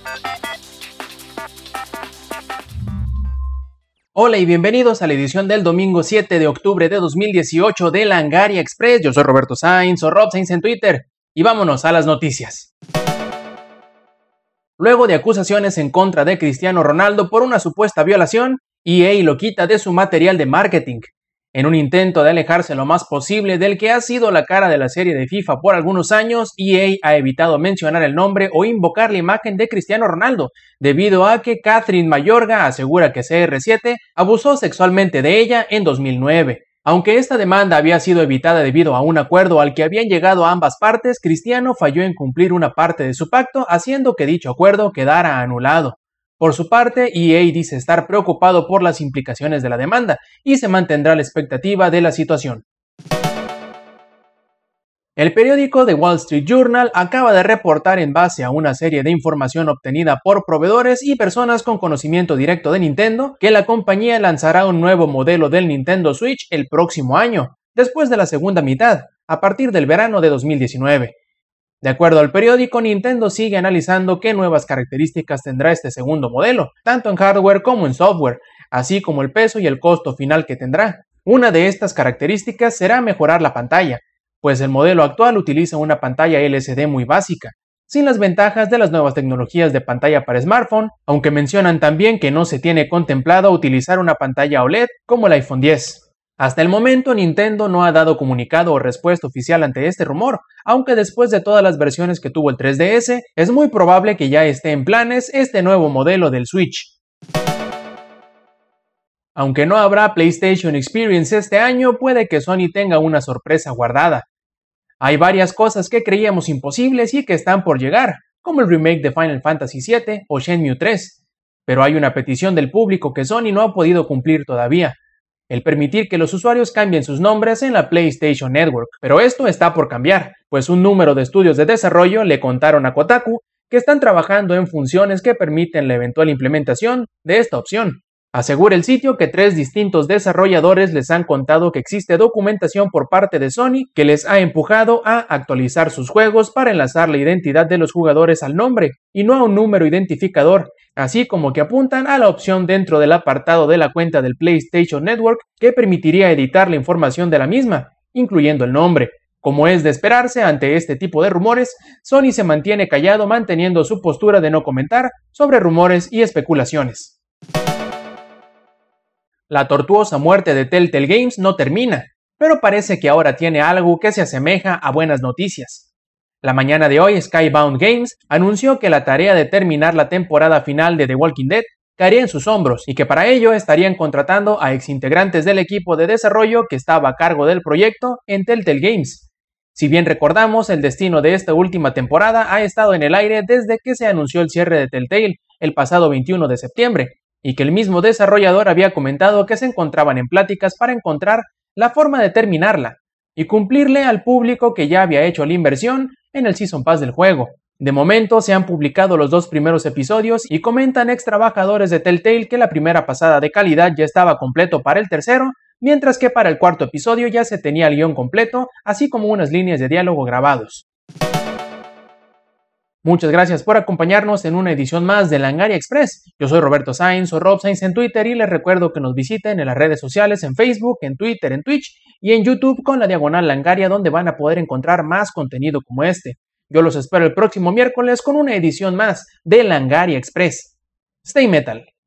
Hola y bienvenidos a la edición del domingo 7 de octubre de 2018 de Langaria Express. Yo soy Roberto Sainz o Rob Sainz en Twitter y vámonos a las noticias. Luego de acusaciones en contra de Cristiano Ronaldo por una supuesta violación, EA lo quita de su material de marketing. En un intento de alejarse lo más posible del que ha sido la cara de la serie de FIFA por algunos años, EA ha evitado mencionar el nombre o invocar la imagen de Cristiano Ronaldo, debido a que Catherine Mayorga asegura que CR7 abusó sexualmente de ella en 2009. Aunque esta demanda había sido evitada debido a un acuerdo al que habían llegado ambas partes, Cristiano falló en cumplir una parte de su pacto, haciendo que dicho acuerdo quedara anulado. Por su parte, EA dice estar preocupado por las implicaciones de la demanda y se mantendrá a la expectativa de la situación. El periódico The Wall Street Journal acaba de reportar en base a una serie de información obtenida por proveedores y personas con conocimiento directo de Nintendo que la compañía lanzará un nuevo modelo del Nintendo Switch el próximo año, después de la segunda mitad, a partir del verano de 2019. De acuerdo al periódico, Nintendo sigue analizando qué nuevas características tendrá este segundo modelo, tanto en hardware como en software, así como el peso y el costo final que tendrá. Una de estas características será mejorar la pantalla, pues el modelo actual utiliza una pantalla LCD muy básica, sin las ventajas de las nuevas tecnologías de pantalla para smartphone, aunque mencionan también que no se tiene contemplado utilizar una pantalla OLED como el iPhone X. Hasta el momento, Nintendo no ha dado comunicado o respuesta oficial ante este rumor, aunque después de todas las versiones que tuvo el 3DS, es muy probable que ya esté en planes este nuevo modelo del Switch. Aunque no habrá PlayStation Experience este año, puede que Sony tenga una sorpresa guardada. Hay varias cosas que creíamos imposibles y que están por llegar, como el remake de Final Fantasy VII o Shenmue 3, pero hay una petición del público que Sony no ha podido cumplir todavía: el permitir que los usuarios cambien sus nombres en la PlayStation Network. Pero esto está por cambiar, pues un número de estudios de desarrollo le contaron a Kotaku que están trabajando en funciones que permiten la eventual implementación de esta opción. Asegura el sitio que 3 distintos desarrolladores les han contado que existe documentación por parte de Sony que les ha empujado a actualizar sus juegos para enlazar la identidad de los jugadores al nombre y no a un número identificador, así como que apuntan a la opción dentro del apartado de la cuenta del PlayStation Network que permitiría editar la información de la misma, incluyendo el nombre. Como es de esperarse ante este tipo de rumores, Sony se mantiene callado manteniendo su postura de no comentar sobre rumores y especulaciones. La tortuosa muerte de Telltale Games no termina, pero parece que ahora tiene algo que se asemeja a buenas noticias. La mañana de hoy, Skybound Games anunció que la tarea de terminar la temporada final de The Walking Dead caería en sus hombros y que para ello estarían contratando a exintegrantes del equipo de desarrollo que estaba a cargo del proyecto en Telltale Games. Si bien recordamos, el destino de esta última temporada ha estado en el aire desde que se anunció el cierre de Telltale el pasado 21 de septiembre, y que el mismo desarrollador había comentado que se encontraban en pláticas para encontrar la forma de terminarla y cumplirle al público que ya había hecho la inversión en el Season Pass del juego. De momento se han publicado los 2 primeros episodios y comentan ex trabajadores de Telltale que la primera pasada de calidad ya estaba completo para el tercero, mientras que para el 4.º episodio ya se tenía el guión completo, así como unas líneas de diálogo grabados. Muchas gracias por acompañarnos en una edición más de Langaria Express. Yo soy Roberto Sainz o Rob Sainz en Twitter y les recuerdo que nos visiten en las redes sociales en Facebook, en Twitter, en Twitch y en YouTube con la diagonal Langaria, donde van a poder encontrar más contenido como este. Yo los espero el próximo miércoles con una edición más de Langaria Express. Stay Metal.